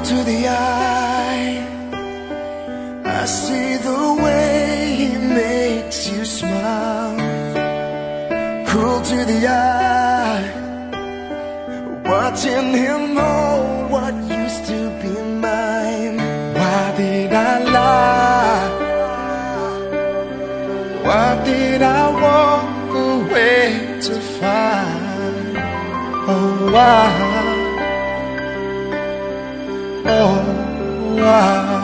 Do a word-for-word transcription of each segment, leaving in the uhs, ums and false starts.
to the eye, I see the way he makes you smile. Cruel to the eye, watching him know what used to be mine. Why did I lie? Why did I walk away to find? Oh, why? Oh, why?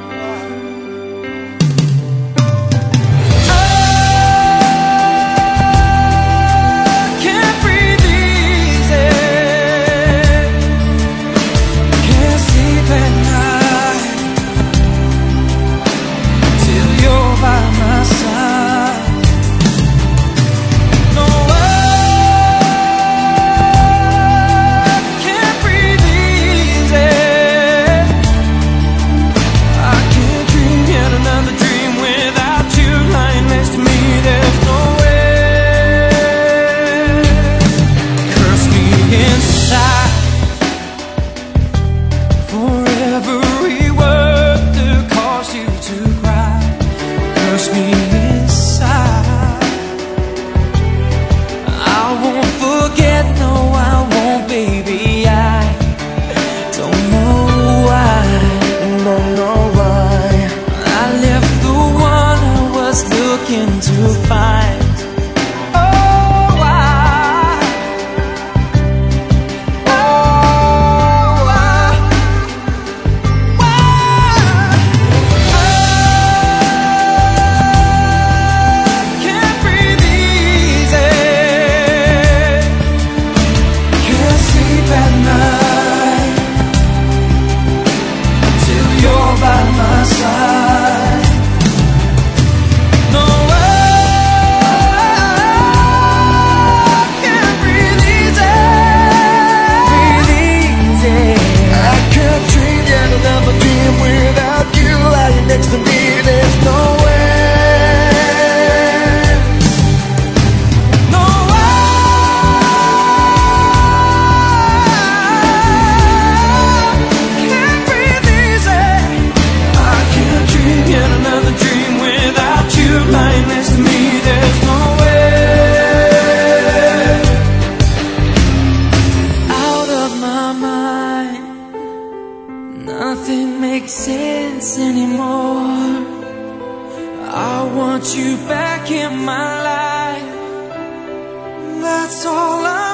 To find, oh why, oh why, why, I can't breathe easy, can't sleep at night till you're by my side. Next to me, there's no way, no way. Can't breathe easy. I can't dream yet another dream without you lying next to me. There's no way. Out of my mind, nothing makes sense anymore. I want you back in my life. That's all I